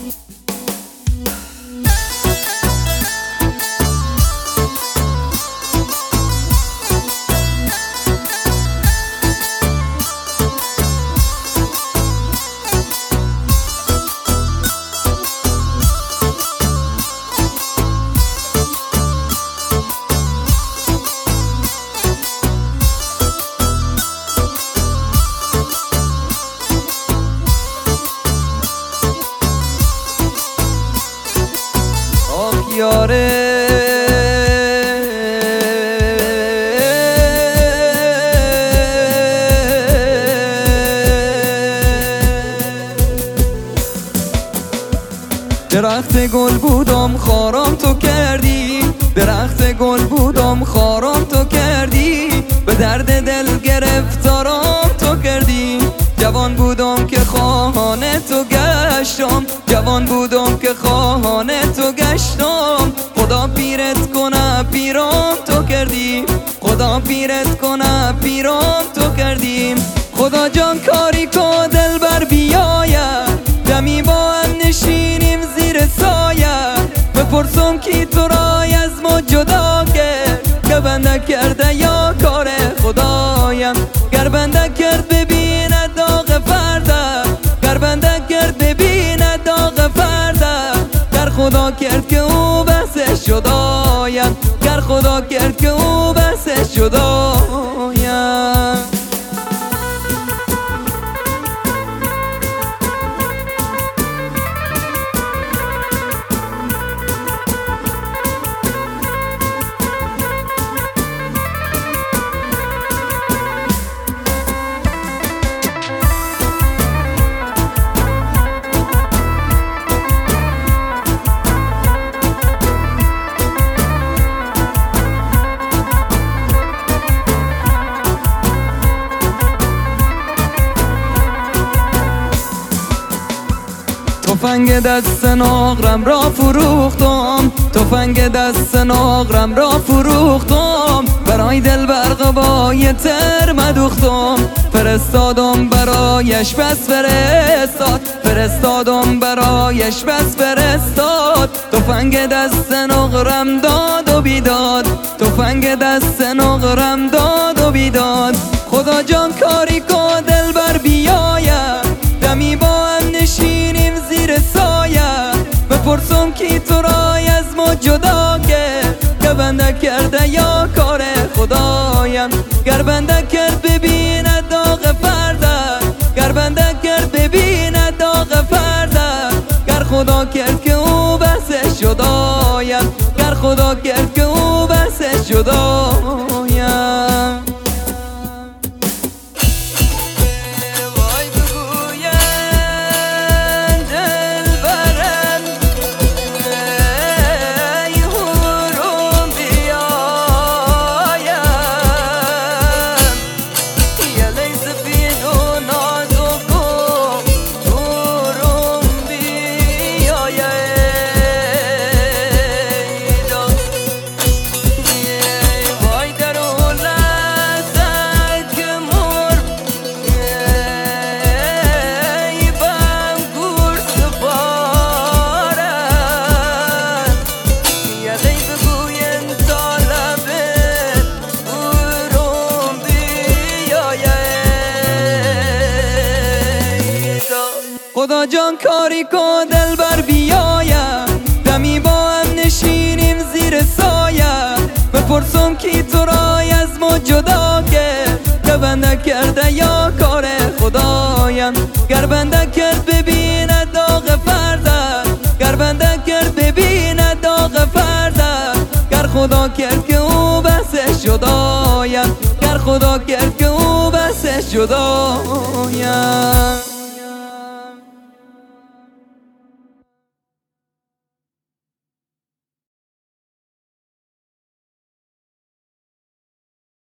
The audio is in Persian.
یاره درخت گل بودم خارم تو کردی، درخت گل بودم خارم تو کردی، به درد دل گرفتارم تو کردی. جوان بودم که خواهان تو گشتم، جوان بودم که خواهان تو گشتم. خدا پیرت کنه پیرم تو کردی، خدا پیرت کنه پیرم تو کردی. خدا جان کاری که دل بر بیایه، دمی با هم نشینیم زیر سایه. بپرسم کی تو رای از ما جدا کرد، که بنده کرده یا کار خدایم. گر بنده کرد ببینه داغ فرده، گر بنده کرد ببینه داغ فرده. گر خدا کرد که او بسش جدایم، گر خدا کرد که او بسش جدایم. تفنگ دست ناغرم را فروختم، تفنگ دست ناغرم را فروختم. برای دل برقبای تر دوختم، فرستادم برایش بس فرستاد، فرستادم برایش بس فرستاد. تفنگ دست ناغرم داد و بیداد، تفنگ دست ناغرم داد و بیداد. خدا جان کاری که دل بر بیایه، دمی با هم نشینیم زیر سایه. بپرسم کی تو رای از ما جدا کرد، که بنده کرده یا کار خدایم. گر بنده کرد ببینه داغ فرده، گر بنده کرد ببینه داغ فرده. گر خدا کرد که او بسش جدایم، گر خدا کرد که او بسش جدایم. خدا جان کاری که دل بر بیایه، دمی با هم نشینیم زیر سایه. بپرسم کی تو رای از ما جدا کرد، که بنده کرده یا کار خدایم. گر بنده کرد ببینه داغ فرده، گر بنده کرد ببینه داغ فرده. گر خدا کرد که او بسش جدایم، گر خدا کرد که او بسش جدایم.